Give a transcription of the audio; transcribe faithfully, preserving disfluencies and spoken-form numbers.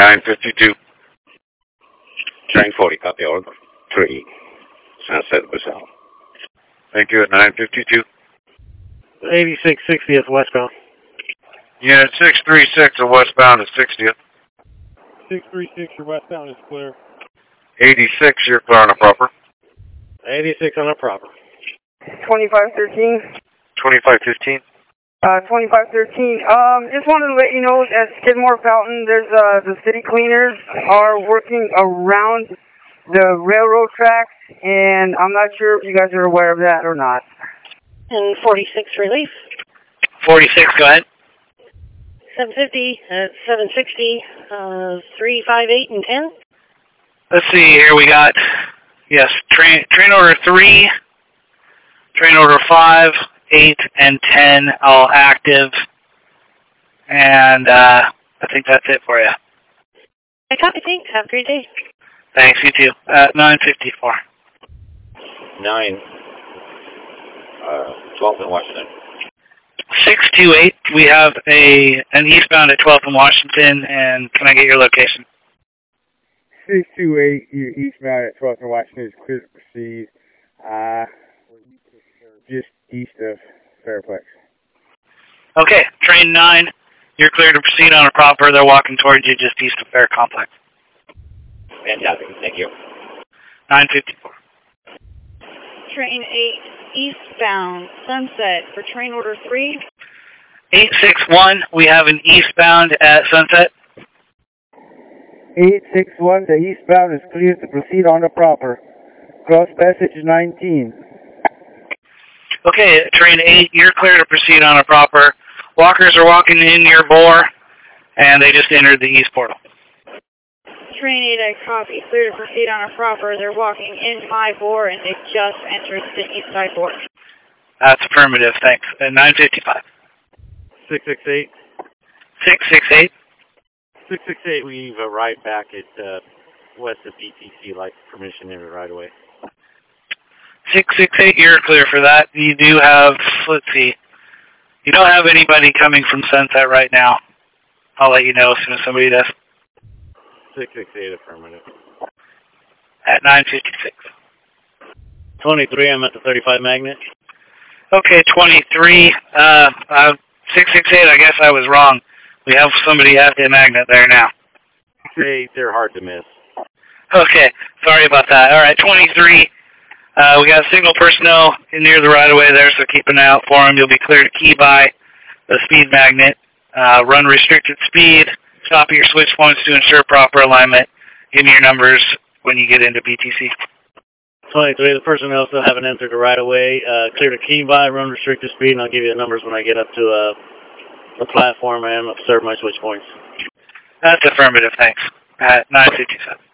nine fifty-two. Train forty, copy order. three. Sunset Brazil. Thank you at nine fifty-two. eighty-six sixtieth westbound. Unit six three six of westbound at sixtieth. six three six, your westbound is clear. eighty-six, you're clear on a proper. eighty-six on a proper. twenty-five thirteen. twenty-five fifteen. Uh, twenty-five thirteen. Um, just wanted to let you know at Skidmore Fountain, there's, uh, the city cleaners are working around the railroad tracks, and I'm not sure if you guys are aware of that or not. And forty-six relief. forty-six, go ahead. seven fifty, uh, seven sixty, uh, three five eight, and ten. Let's see here, we got, yes, train, train order three, train order five, eight, and ten, all active. And uh, I think that's it for you. I copy, thanks. Have a great day. Thanks, you too. Uh, nine fifty-four. nine. Uh, twelfth in Washington. six two eight, we have a an eastbound at twelfth in Washington, and can I get your location? six two eight, you're eastbound at twelfth in Washington is clear to proceed. Uh, just east of Fairplex. Okay, train nine, you're clear to proceed on a proper. They're walking towards you just east of Fair Complex. Fantastic, thank you. nine fifty-four. Train eight, eastbound, Sunset, for train order three. eight six one, we have an eastbound at Sunset. eight six one, the eastbound is clear to proceed on the proper. Cross passage nineteen. Okay, train eight, you're clear to proceed on a proper. Walkers are walking in your bore, and they just entered the east portal. Train eight, I copy. Clear to proceed on a proper. They're walking in my bore, and they just entered the east side bore. That's affirmative, thanks. And nine fifty-five. six six eight. six six eight. six six eight, we've arrived back at uh, west of B T C, like permission in it right away. six six eight, you're clear for that. You do have, let's see, you don't have anybody coming from Sunset right now. I'll let you know as soon as somebody does. six six eight, affirmative. At nine fifty-six. twenty-three, I'm at the thirty-five magnet. Okay, twenty-three. Uh, uh, six six eight, I guess I was wrong. We have somebody at the magnet there now. They, they're hard to miss. Okay, sorry about that. All right, twenty-three. Uh, we got signal personnel near the right-of-way there, so keep an eye out for them. You'll be clear to key by the speed magnet. Uh, run restricted speed. Stop at your switch points to ensure proper alignment. Give me your numbers when you get into B T C. twenty-three, the personnel still haven't entered the right-of-way. Uh, clear to key by, run restricted speed, and I'll give you the numbers when I get up to uh, the platform and observe my switch points. That's affirmative, thanks. At nine fifty-seven.